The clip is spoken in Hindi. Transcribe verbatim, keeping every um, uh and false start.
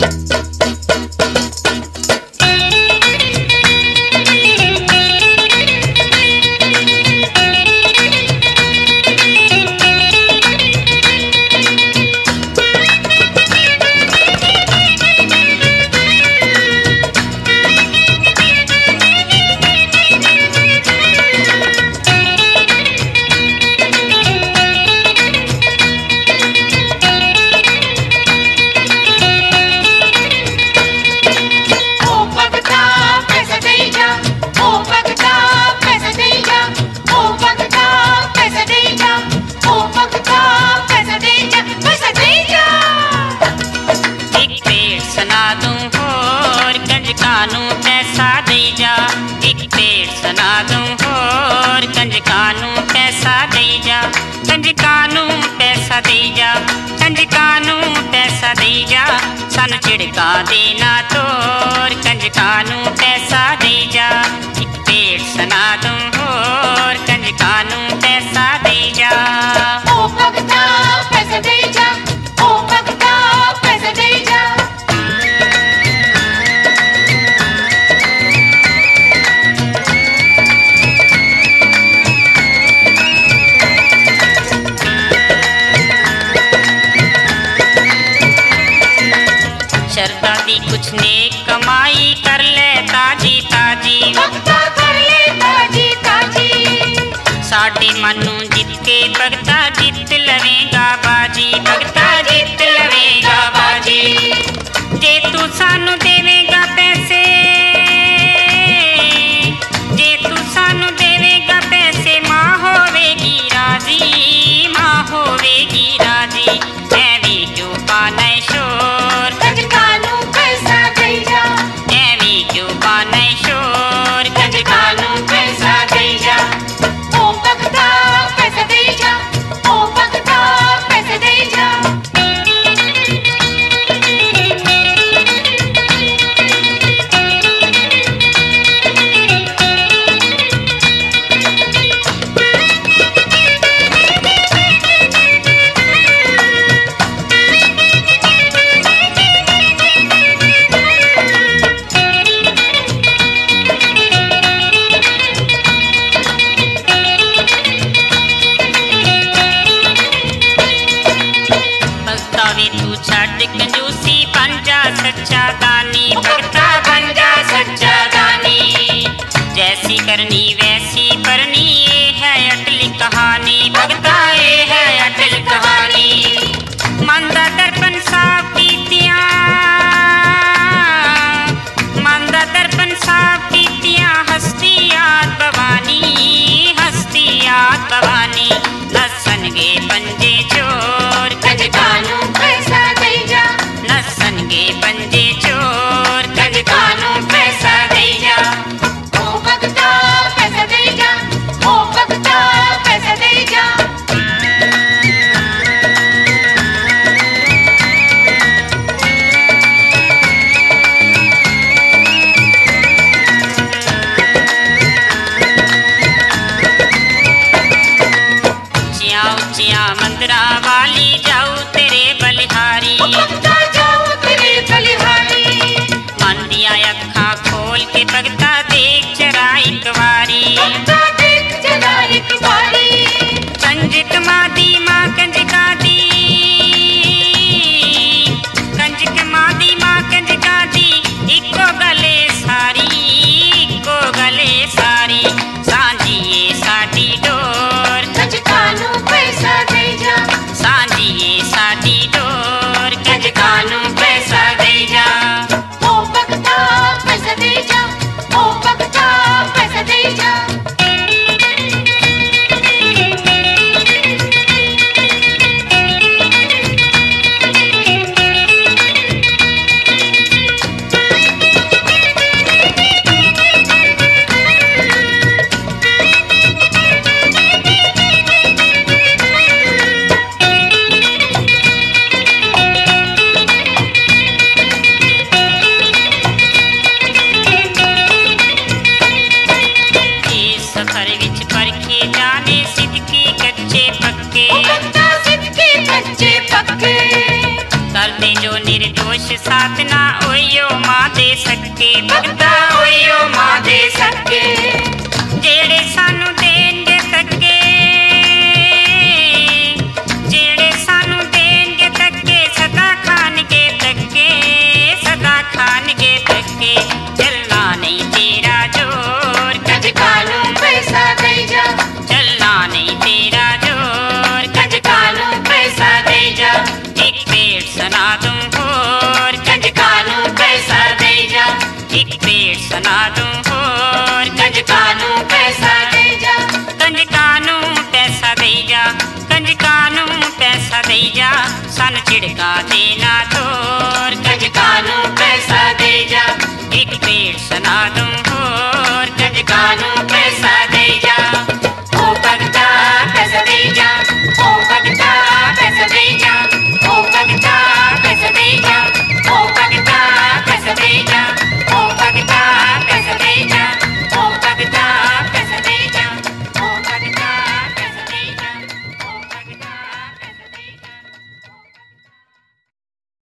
कंजकानू पैसा दे जा, कंजकानू पैसा दे जा, सानू झिड़का देना तोर। कंजकानू पैसा दे जा, एक पेड़ सुना दूं होर। कंजकानू पैसा दे जा। ओ भगता पैसा दे जा, ओ भगता पैसा दे जा। शरदा दी कुछ नेक कमाई कर ले ताजी ताजी, भगता कर ले ताजी ताजी। साडे मनु जित के भगता जित लवेगा बाजी, भगता जित लवेगा बाजी। जे तू सानू देवेगा पैसे, जे तू सानू देवेगा पैसे, मां होवेगी राजी, मां होवेगी राजी। ऐवी क्यों पाने शोर, कंजकानू पैसा दे जा, ऐवी क्यों पाने शोर। कंजकानू पैसा दे जा। ओ भगता पैसा दे जा, ओ भगता पैसा दे जा। भगता वे तू छड़ कंजूसी, बन जा सच्चा दानी। भगता बन जा सच्चा दानी, जैसी करनी वैसी करनी, ये है अटल कहानी। भगता ये है अटल कहानी। मन दा दर्पण साफ कीतियां, मन दा दर्पण साफ कीतियां, हस्ती याद भवानी, हस्ती याद भवानी। नसन गे पंजे चोर, कंजकानू पैसा दे जा, नसन गे पंजे चोर। कंजकानू पैसा दे जा। ओ भगता पैसा साथ ना ओयो मां दे सके भगता ओयो मां दे सके जेड़े सानू देंगे तके जेड़े सानू देंगे तके सदा खानगे तके सदा खानगे तके चलना नहीं तेरा जोर कंजकानू पैसा दे जा चलना नहीं तेरा जोर कंजकानू पैसा दे जा एक पेड़ सुना दूं और कंजकानू पैसा दे जा एक पेड़ सुना दूं और कंजकानू पैसा दे जा कंजकानू पैसा दे जा कंजकानू पैसा दे जा सन चिड़का देना तोर कंजकानू पैसा दे जा एक पेड़ सुना दूं